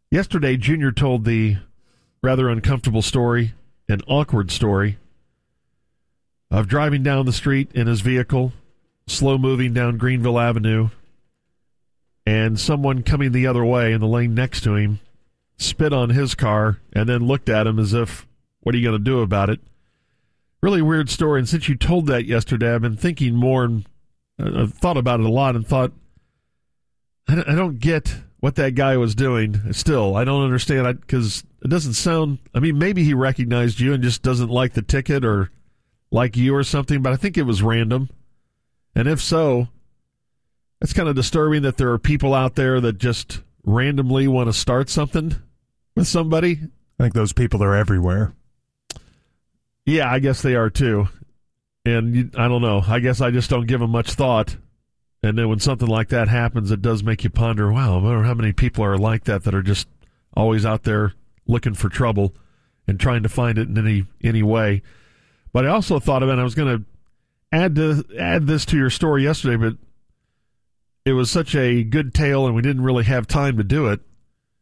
Yesterday, Junior told the rather uncomfortable story, an awkward story, of driving down the street in his vehicle, slow moving down Greenville Avenue, and someone coming the other way in the lane next to him spit on his car and then looked at him as if, what are you going to do about it? Really weird story. And since you told that yesterday, I've been thinking more and I've thought about it a lot and thought, I don't get what that guy was doing. Still, I don't understand because it doesn't sound, maybe he recognized you and just doesn't like the ticket or like you or something, but I think it was random. And if so, it's kind of disturbing that there are people out there that just randomly want to start something with somebody. I think those people are everywhere. Yeah, I guess they are too. And I don't know. I guess I just don't give them much thought. And then when something like that happens, it does make you ponder, wow, I wonder how many people are like that are just always out there looking for trouble and trying to find it in any way. But I also thought of it, and I was going to add this to your story yesterday, but it was such a good tale, and we didn't really have time to do it.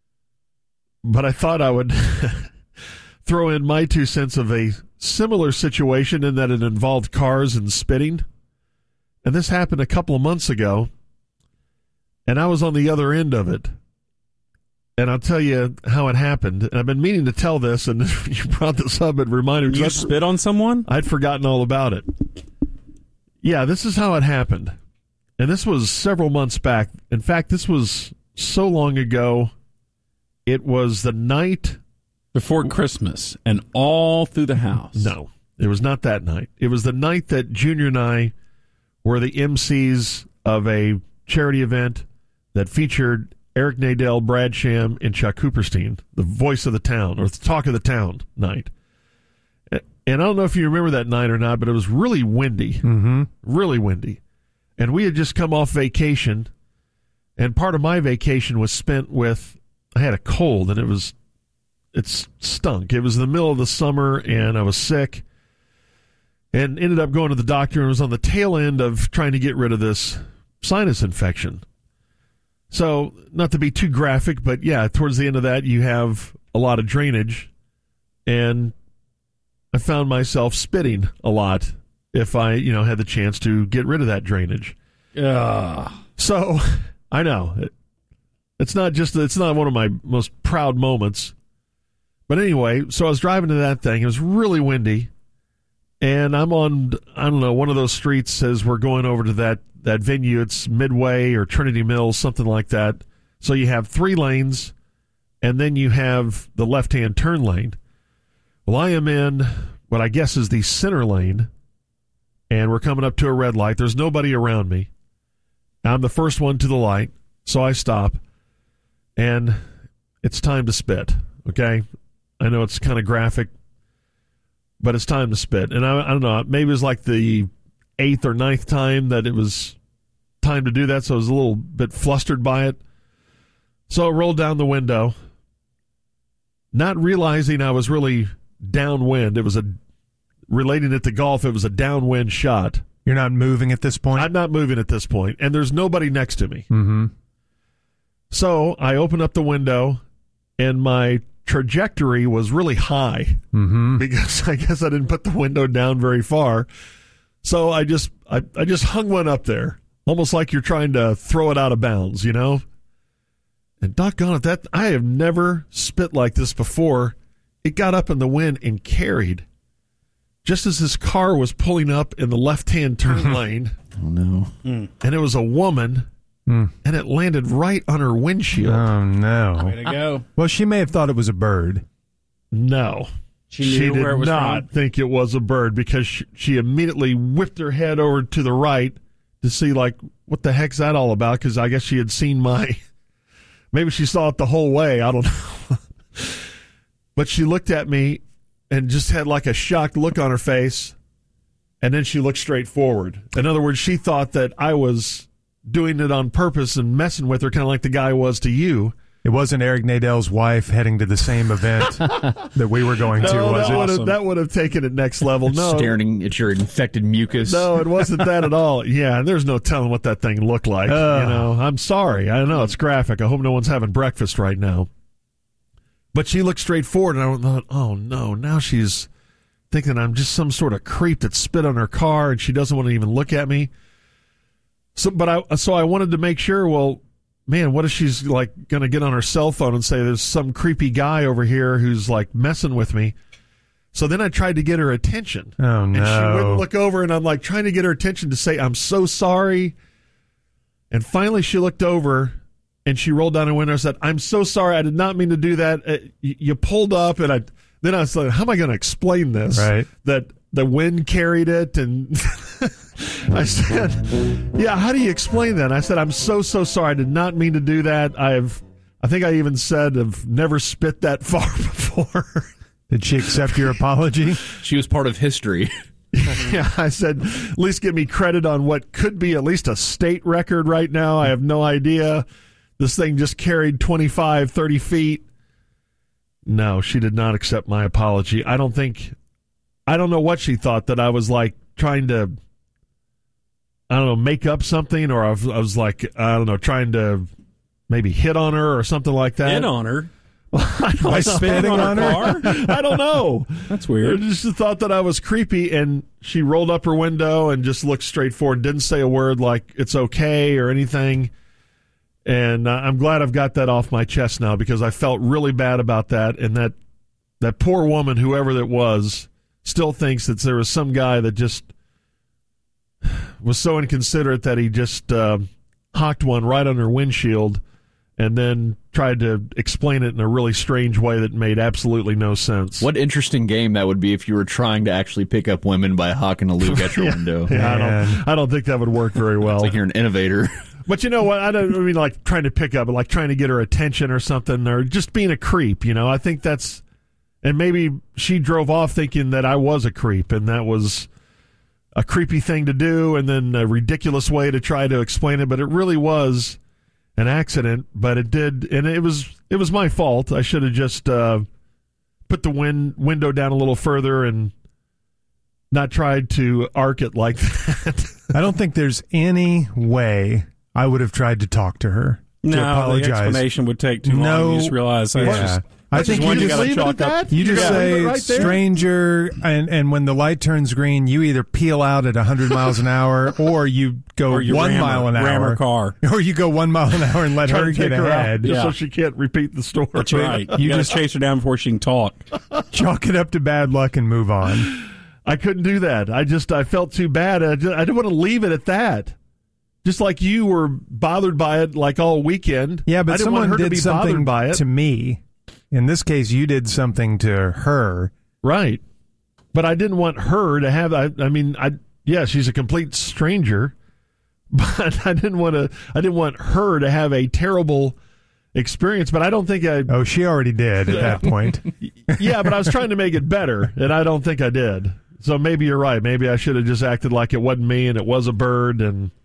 But I thought I would throw in my 2 cents of a similar situation in that it involved cars and spitting. And this happened a couple of months ago, and I was on the other end of it. And I'll tell you how it happened. And I've been meaning to tell this, and you brought this up. It reminded me. You spit on someone? I'd forgotten all about it. Yeah, this is how it happened. And this was several months back. In fact, this was so long ago. It was the night before Christmas and all through the house. No, it was not that night. It was the night that Junior and I were the MCs of a charity event that featured Eric Nadel, Brad Sham, and Chuck Cooperstein, the voice of the town, or the talk of the town night. And I don't know if you remember that night or not, but it was really windy. Mm-hmm. Really windy. And we had just come off vacation, and part of my vacation was spent with, I had a cold, and it stunk. It was the middle of the summer, and I was sick, and ended up going to the doctor, and was on the tail end of trying to get rid of this sinus infection. So, not to be too graphic, but yeah, towards the end of that, you have a lot of drainage, and I found myself spitting a lot if I, had the chance to get rid of that drainage. So, I know, it's not one of my most proud moments. But anyway, so I was driving to that thing. It was really windy, and I'm on, one of those streets as we're going over to that venue. It's Midway or Trinity Mills, something like that. So you have 3 lanes, and then you have the left-hand turn lane. Well, I am in what I guess is the center lane, and we're coming up to a red light. There's nobody around me. I'm the first one to the light, so I stop, and it's time to spit, okay? I know it's kind of graphic, but it's time to spit. And I don't know, maybe it was like the 8th or 9th time that it was time to do that, so I was a little bit flustered by it. So I rolled down the window, not realizing I was really downwind. It was relating it to golf, it was a downwind shot. You're not moving at this point? I'm not moving at this point, and there's nobody next to me. Mm-hmm. So I open up the window, and my trajectory was really high because I guess I didn't put the window down very far. So I just hung one up there, almost like you're trying to throw it out of bounds, And doggone it, I have never spit like this before. It got up in the wind and carried. Just as this car was pulling up in the left-hand turn lane. Oh, no. And it was a woman, and it landed right on her windshield. Oh, no. Way to go. Well, she may have thought it was a bird. No. She knew where it was did not from? think it was a bird because she immediately whipped her head over to the right to see, what the heck's that all about? Because I guess she had seen maybe she saw it the whole way. I don't know. But she looked at me and just had a shocked look on her face, and then she looked straight forward. In other words, she thought that I was doing it on purpose and messing with her, kind of like the guy was to you. It wasn't Eric Nadel's wife heading to the same event that we were going to, was it? That would have taken it next level. No. Staring at your infected mucus. No, it wasn't that at all. Yeah, there's no telling what that thing looked like. I'm sorry. I know it's graphic. I hope no one's having breakfast right now. But she looked straight forward, and I thought, oh, no, now she's thinking I'm just some sort of creep that spit on her car, and she doesn't want to even look at me. So I wanted to make sure, well, man, what if she's like going to get on her cell phone and say there's some creepy guy over here who's like messing with me? So then I tried to get her attention. Oh, no. And she wouldn't look over, and I'm like trying to get her attention to say, I'm so sorry. And finally she looked over, and she rolled down her window and said, I'm so sorry. I did not mean to do that. You pulled up, and then I was like, how am I going to explain this? Right. That the wind carried it, and I said, yeah, how do you explain that? And I said, I'm so sorry. I did not mean to do that. I think I even said I've never spit that far before. Did she accept your apology? She was part of history. Yeah, I said, at least give me credit on what could be at least a state record right now. I have no idea. This thing just carried 25, 30 feet. No, she did not accept my apology. I don't know what she thought, that I was like trying to, I don't know, make up something, or I was like, I don't know, trying to maybe hit on her or something like that. Hit on her? By spitting on her? I don't know. That's weird. I just thought that I was creepy, and she rolled up her window and just looked straight forward, didn't say a word like it's okay or anything. And I'm glad I've got that off my chest now, because I felt really bad about that, and that poor woman, whoever that was, still thinks that there was some guy that just was so inconsiderate that he just hocked one right on her windshield and then tried to explain it in a really strange way that made absolutely no sense. What interesting game that would be if you were trying to actually pick up women by hawking a Luke at your window. Yeah, I don't think that would work very well. It's like you're an innovator. But you know what? I mean like trying to pick up, like trying to get her attention or something, or just being a creep. I think that's, and maybe she drove off thinking that I was a creep, and that was a creepy thing to do, and then a ridiculous way to try to explain it. But it really was an accident. But it did, and it was my fault. I should have just put the window down a little further and not tried to arc it like that. I don't think there's any way I would have tried to talk to her. To apologize. The explanation would take too long. You just realize that. Yeah. I think you you just leave it at that? You just say right there? stranger, and when the light turns green, you either peel out at 100 miles an hour, or you go Or you 1 ram mile an hour. Ram her car. Or you go 1 mile an hour and let Try her to get take her out, ahead. just Yeah. so she can't repeat the story. That's right. You just chase her down before she can talk. Chalk it up to bad luck and move on. I couldn't do that. I felt too bad. I didn't want to leave it at that. Just like you were bothered by it like all weekend. Yeah, but I didn't someone want her did to be something bothered by it. to me. In this case, you did something to her. Right. But I didn't want her to have, she's a complete stranger, but I didn't want her to have a terrible experience, but I don't think I... Oh, she already did at that point. Yeah, but I was trying to make it better, and I don't think I did. So maybe you're right. Maybe I should have just acted like it wasn't me and it was a bird,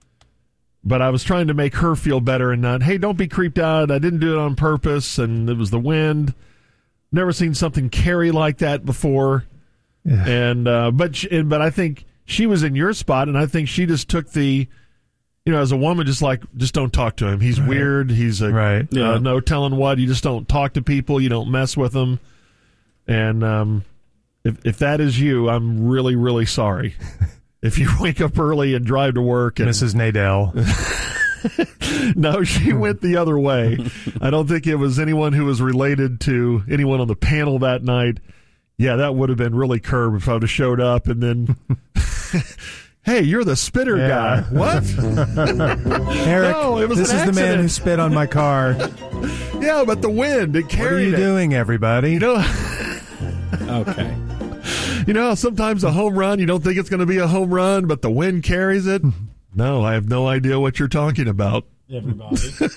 but I was trying to make her feel better and not, hey, don't be creeped out. I didn't do it on purpose, and it was the wind. Never seen something carry like that before. Yeah. And but I think she was in your spot, and I think she just took the, as a woman, just don't talk to him. He's right. weird. He's right. No telling what. You just don't talk to people. You don't mess with them. And if that is you, I'm really, really sorry. If you wake up early and drive to work, and Mrs. Nadell. No, she went the other way. I don't think it was anyone who was related to anyone on the panel that night. Yeah, that would have been really curb if I would have showed up and then, hey, you're the spitter guy. What? Eric, No, it was this an is the man who accident. spit on my car. Yeah, but the wind, it What are carried you it. doing, everybody? Okay. You know how sometimes a home run, you don't think it's going to be a home run, but the wind carries it? No, I have no idea what you're talking about. Everybody.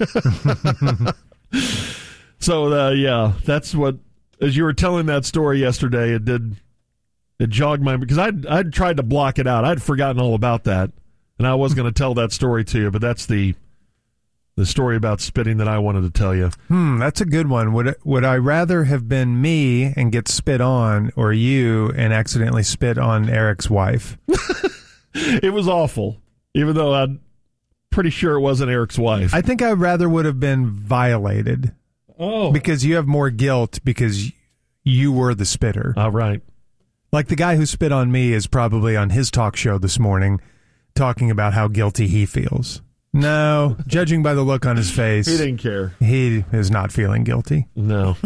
So, yeah, that's what, as you were telling that story yesterday, it jogged my, because I'd tried to block it out. I'd forgotten all about that, and I was going to tell that story to you, but that's the story about spitting that I wanted to tell you. That's a good one. Would I rather have been me and get spit on, or you and accidentally spit on Eric's wife? It was awful, even though I'm pretty sure it wasn't Eric's wife. I think I rather would have been violated. Oh. because you have more guilt because you were the spitter. All right. Like the guy who spit on me is probably on his talk show this morning talking about how guilty he feels. No, judging by the look on his face, He didn't care. he is not feeling guilty. No.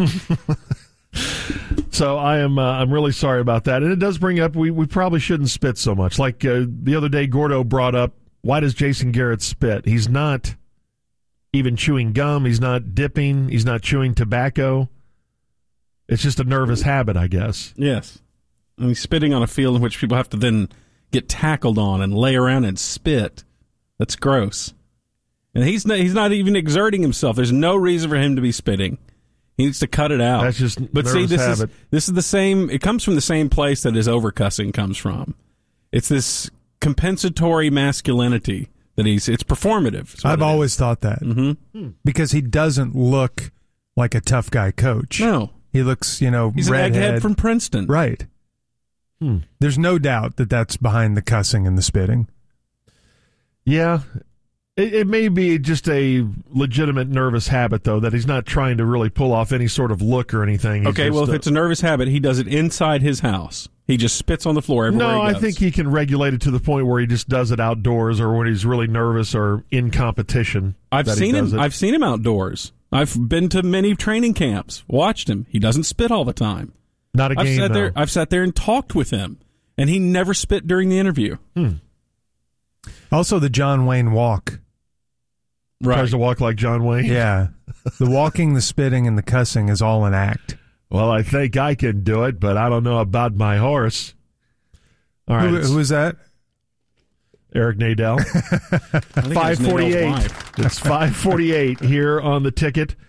So I'm really sorry about that. And it does bring up, we probably shouldn't spit so much. Like the other day, Gordo brought up, why does Jason Garrett spit? He's not even chewing gum. He's not dipping. He's not chewing tobacco. It's just a nervous habit, I guess. Yes. I mean, spitting on a field in which people have to then get tackled on and lay around and spit. That's gross. And he's not even exerting himself. There's no reason for him to be spitting. He needs to cut it out. That's just but see, nervous habit. This is the same. It comes from the same place that his overcussing comes from. It's this compensatory masculinity that it's performative. I've always thought that. Mm-hmm. Because he doesn't look like a tough guy coach. No. He looks, He's redhead. an egghead from Princeton. Right. There's no doubt that that's behind the cussing and the spitting. Yeah. It may be just a legitimate nervous habit, though, that he's not trying to really pull off any sort of look or anything. He's Okay, just, well, if it's a nervous habit, he does it inside his house. He just spits on the floor everywhere No, he I goes. think he can regulate it to the point where he just does it outdoors or when he's really nervous or in competition. I've seen him outdoors. I've been to many training camps, watched him. He doesn't spit all the time. Not a game, I've sat there and talked with him, and he never spit during the interview. Also, the John Wayne walk. Tries to walk like John Wayne. Yeah. The walking, the spitting, and the cussing is all an act. Well, I think I can do it, but I don't know about my horse. All right. Who is that? Eric Nadel. 5:48. It's 5:48 here on the Ticket.